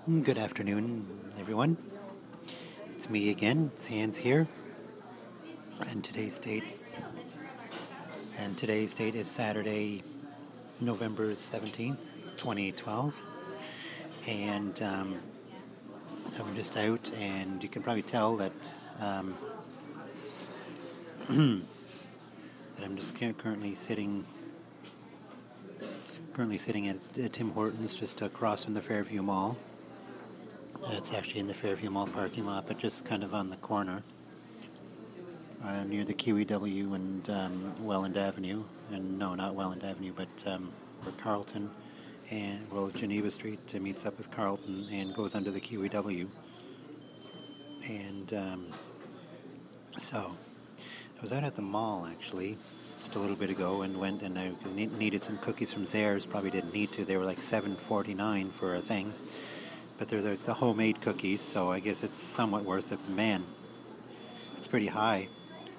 Good afternoon, everyone. It's me again. It's Hans here, and today's date is Saturday, November 17th, 2012. And I'm just out, and you can probably tell that um, that I'm just currently sitting at Tim Hortons, just across from the Fairview Mall. It's actually in the Fairview Mall parking lot, but just kind of on the corner. Near the QEW and Welland Avenue, and no, not Welland Avenue, but where Carlton Geneva Street meets up with Carlton and goes under the QEW. And so I was out at the mall actually just a little bit ago and went and I needed some cookies from Zehrs. Probably didn't need to. They were like $7.49 for a thing, but they're the homemade cookies, so I guess it's somewhat worth it. Man, it's pretty high.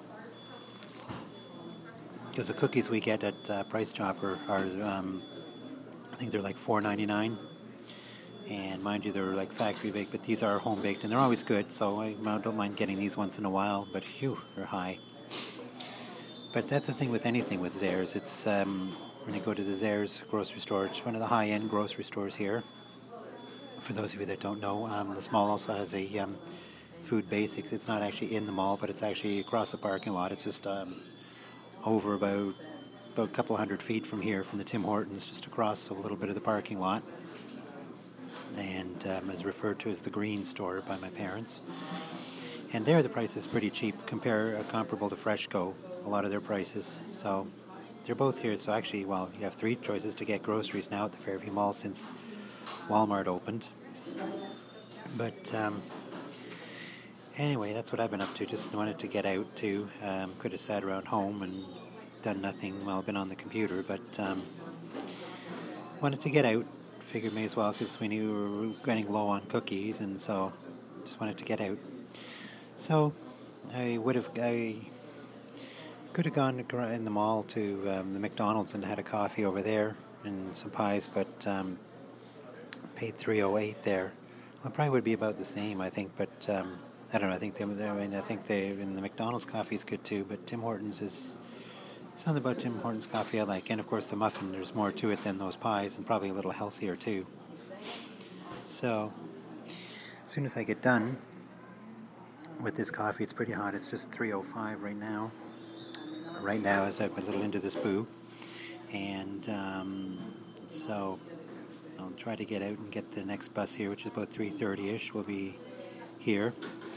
Because the cookies we get at Price Chopper are, I think they're like $4.99, and mind you, they're like factory baked, but these are home baked, and they're always good. So I don't mind getting these once in a while. But phew, they're high. But that's the thing with anything with Zehrs. It's when you go to the Zehrs grocery store, it's one of the high-end grocery stores here. For those of you that don't know, this mall also has a Food Basics. It's not actually in the mall, but it's actually across the parking lot. It's just over about a couple hundred feet from here, from the Tim Hortons, just across a little bit of the parking lot, and is referred to as the Green Store by my parents. And there the price is pretty cheap, comparable to Freshco, a lot of their prices. So they're both here. So actually, well, you have three choices to get groceries now at the Fairview Mall since Walmart opened. But anyway, that's what I've been up to. Just wanted to get out too. Could have sat around home and done nothing while I've been on the computer, but wanted to get out. Figured may as well, because we knew we were getting low on cookies, and so just wanted to get out. So I could have gone in the mall to the McDonald's and had a coffee over there and some pies, but paid $3.08 there. Well, it probably would be about the same, I think, but I don't know. I think the McDonald's coffee is good too, but Tim Hortons is something about Tim Hortons coffee I like, and of course the muffin. There's more to it than those pies, and probably a little healthier too. So as soon as I get done with this coffee, it's pretty hot. It's just 3:05 right now. Right now, as I'm a little into this boo, and so I'll try to get out and get the next bus here, which is about 3:30ish. We'll be here,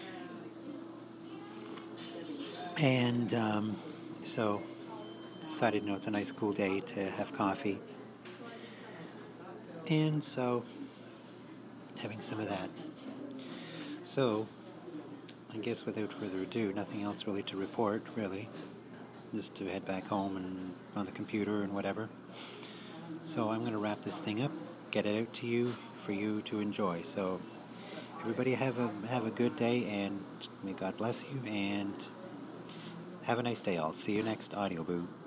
and so decided, it's a nice cool day to have coffee, and so having some of that. So I guess without further ado, nothing else really to report, really. Just to head back home and on the computer and whatever. So I'm going to wrap this thing up, get it out to you for you to enjoy. So everybody have a good day, and may God bless you, and have a nice day. I'll see you next audio boo.